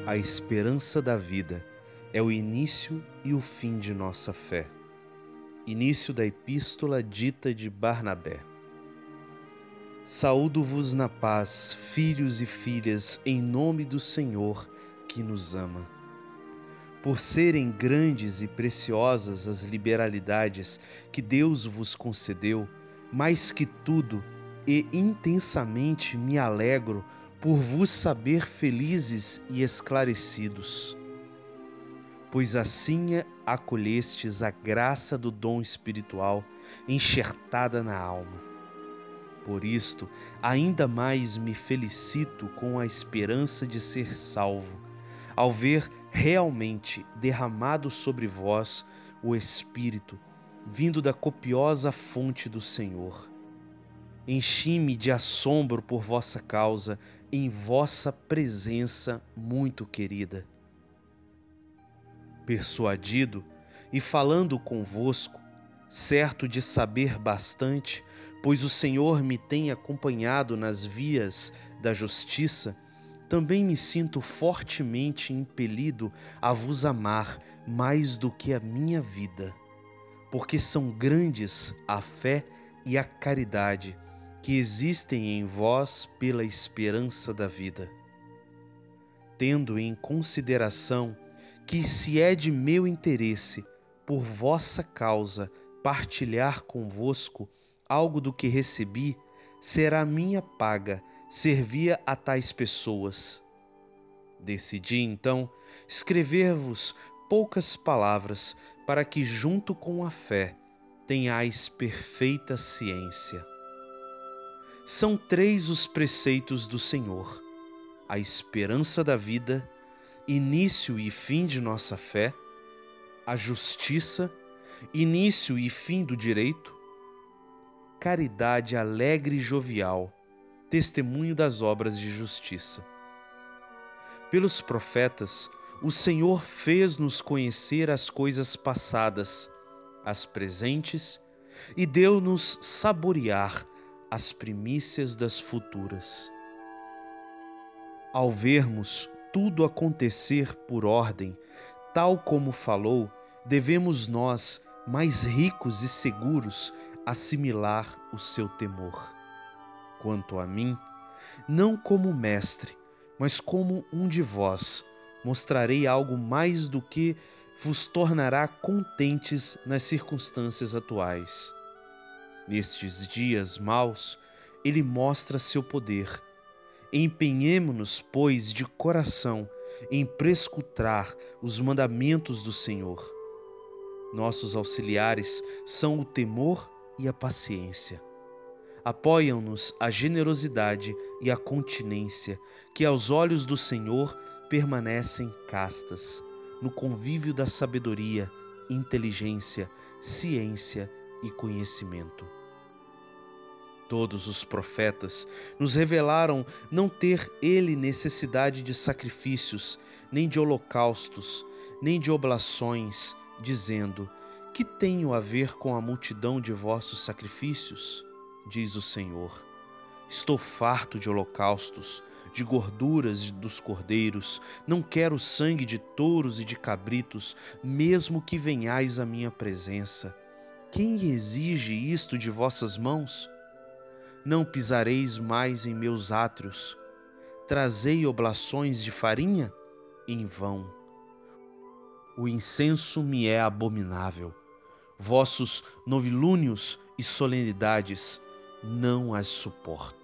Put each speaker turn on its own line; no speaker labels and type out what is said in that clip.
A esperança da vida é o início e o fim de nossa fé. Início da Epístola dita de Barnabé. Saúdo-vos na paz, filhos e filhas, em nome do Senhor que nos ama. Por serem grandes e preciosas as liberalidades que Deus vos concedeu, mais que tudo e intensamente me alegro por vos saber felizes e esclarecidos. Pois assim acolhestes a graça do dom espiritual enxertada na alma. Por isto, ainda mais me felicito com a esperança de ser salvo, ao ver realmente derramado sobre vós o Espírito, vindo da copiosa fonte do Senhor. Enchi-me de assombro por vossa causa, em vossa presença muito querida. Persuadido e falando convosco, certo de saber bastante, pois o Senhor me tem acompanhado nas vias da justiça, também me sinto fortemente impelido a vos amar mais do que a minha vida, porque são grandes a fé e a caridade que existem em vós pela esperança da vida. Tendo em consideração que se é de meu interesse, por vossa causa, partilhar convosco algo do que recebi, será minha paga servir a tais pessoas. Decidi, então, escrever-vos poucas palavras para que, junto com a fé, tenhais perfeita ciência. São 3 os preceitos do Senhor: a esperança da vida, início e fim de nossa fé, a justiça, início e fim do direito, caridade alegre e jovial, testemunho das obras de justiça. Pelos profetas, o Senhor fez-nos conhecer as coisas passadas, as presentes, e deu-nos saborear as primícias das futuras. Ao vermos tudo acontecer por ordem, tal como falou, devemos nós, mais ricos e seguros, assimilar o seu temor. Quanto a mim, não como mestre, mas como um de vós, mostrarei algo mais do que vos tornará contentes nas circunstâncias atuais. Nestes dias maus, ele mostra seu poder. Empenhemo-nos, pois, de coração em prescrutar os mandamentos do Senhor. Nossos auxiliares são o temor e a paciência. Apoiam-nos a generosidade e a continência, que aos olhos do Senhor permanecem castas, no convívio da sabedoria, inteligência, ciência e conhecimento. Todos os profetas nos revelaram não ter ele necessidade de sacrifícios, nem de holocaustos, nem de oblações, dizendo: que tenho a ver com a multidão de vossos sacrifícios? Diz o Senhor. Estou farto de holocaustos, de gorduras dos cordeiros, não quero sangue de touros e de cabritos, mesmo que venhais à minha presença. Quem exige isto de vossas mãos? Não pisareis mais em meus átrios. Trazei oblações de farinha? Em vão. O incenso me é abominável. Vossos novilúnios e solenidades não as suporto.